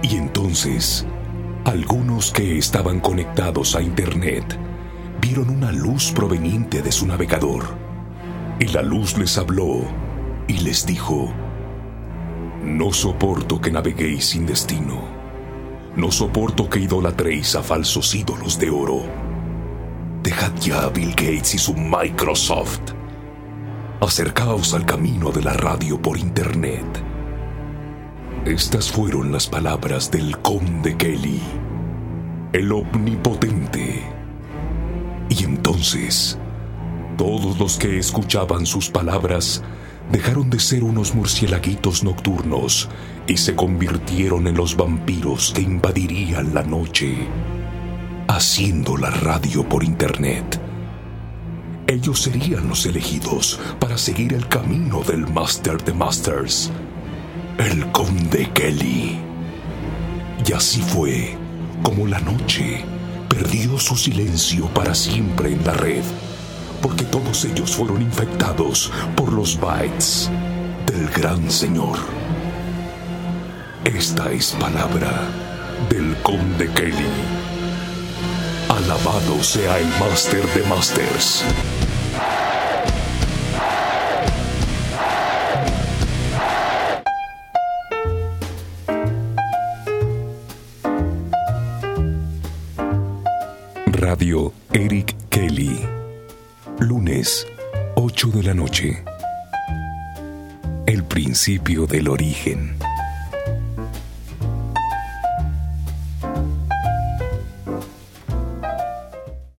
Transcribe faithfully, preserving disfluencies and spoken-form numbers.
Y entonces, algunos que estaban conectados a Internet vieron una luz proveniente de su navegador. Y la luz les habló y les dijo: no soporto que naveguéis sin destino. No soporto que idolatréis a falsos ídolos de oro. Dejad ya a Bill Gates y su Microsoft. Acercaos al camino de la radio por Internet. Estas fueron las palabras del Conde Kelly, el omnipotente. Y entonces, todos los que escuchaban sus palabras dejaron de ser unos murciélaguitos nocturnos y se convirtieron en los vampiros que invadirían la noche, haciendo la radio por Internet. Ellos serían los elegidos para seguir el camino del Master de Masters, el Conde Kelly. Y así fue como la noche perdió su silencio para siempre en la red, porque todos ellos fueron infectados por los bytes del Gran Señor. Esta es palabra del Conde Kelly. Alabado sea el Master de Masters. Radio Eric Kelly. Lunes, ocho de la noche. El principio del origen.